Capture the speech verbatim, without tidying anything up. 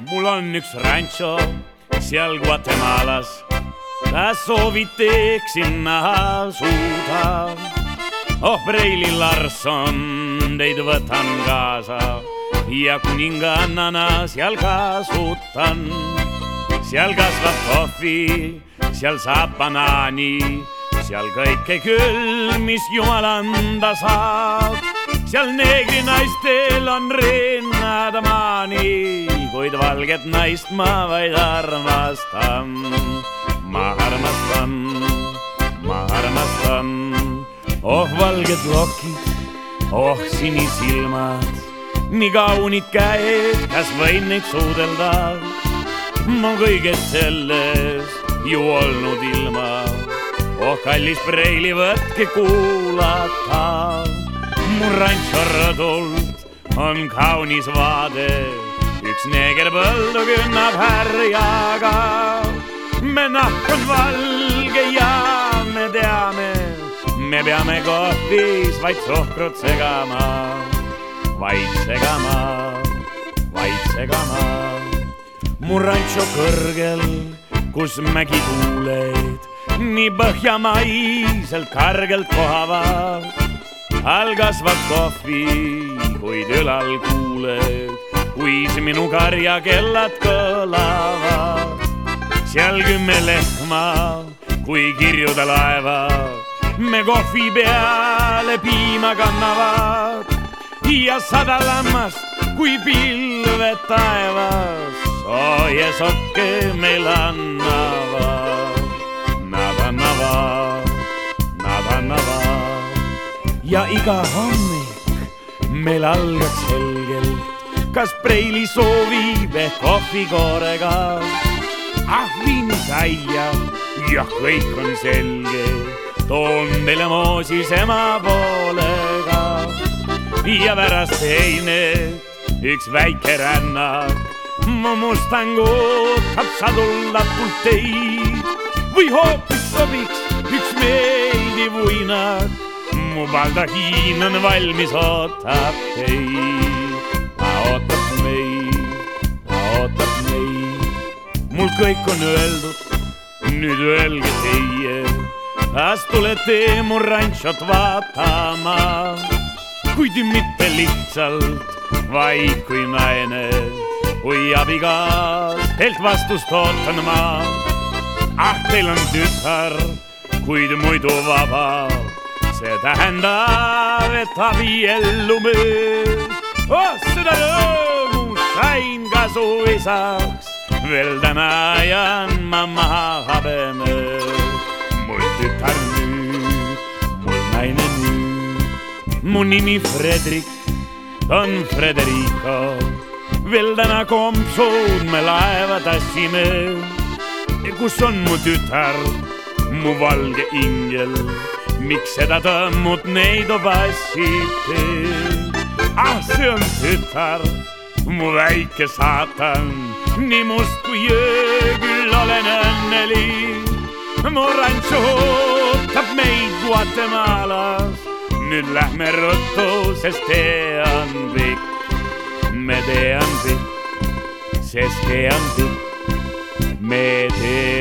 mul on üks rancho seal Guatemalas, kas soovid teeksin näha suuda. Oh, Preili Larson, teid võtan kaasa ja kuningannana seal kasutan. Seal kasvab kohvi, seal saab banaani, seal kõike küll, mis Jumal anda saab. Seal neegri naistel on rinnad maani, kuid valget naist ma vaid armastan. Ma armastan, ma armastan. Oh, valged lokid, oh, sinisilmad, nii kaunid käed, kas võin neid suudelda? Ma kõigest sellest ju olnud ilma. Oh, kallis Preili, võtke kuulata. Mu rancho rõdult on kaunis vaade, üks neeger põldu künnab härjaga. Me nahk on valge ja me teame, me peame kohvis vaid suhkrut segama, vaid segama, vaid segama. Mu rancho kõrgel, kus mägi tuuled, nii põhjamaiselt kargelt kohavad. All kasvab kohvi, kuid ülal kuuled, kuis minu karja kellad kõlavad. Seal kümme lehma, kui kirjuda laevad, me kohvi peale piima kannavad. Ja sada lammast, kui pilved taevas, sooja sokke meil annavad. Nad annavad, nad annavad. Ja iga hommik meil algaks selgelt, kas Preili soovib ehk kohvikoorega. Ah, viinisaia, jah, kõik on selge, toon teile moosis ema poolega. Ja pärast teine, üks väike rännak, mu mustangu ootab sadullatult teid. Või hoopis sobiks üks meeldiv uinak, mu baldahiin on valmis, ootab teid. Ta ootab meid, ta ootab meid. Mul kõik on öeldud, nüüd öelge teie, kas tulete mu ranchot vaatama. Kuid mitte lihtsalt, vaid kui naine, kui abigaas, teilt vastust ootan ma. Ah, teil on tütar, kuid muidu vaba, see tähendab, et abiellume. Oh, seda rõõmu sain kasu isaks, veel täna ajan ma maha habeme. Mul tütar nüüd, mul naine nüüd. Mu nimi Fredrik on Frederico, veel täna kompsud me laeva tassime. Kus on mu tütar, mu valge ingel, miks seda tõmmut neid obassite? Ah, see on tütar, mu väike saatan, nii must kui öö, küll olen õnnelik. Mu rancho ootab meid Guatemalas, nüüd lähme ruttu, sest tee on pikk. Me tee on pikk, sest tee on pikk, me tee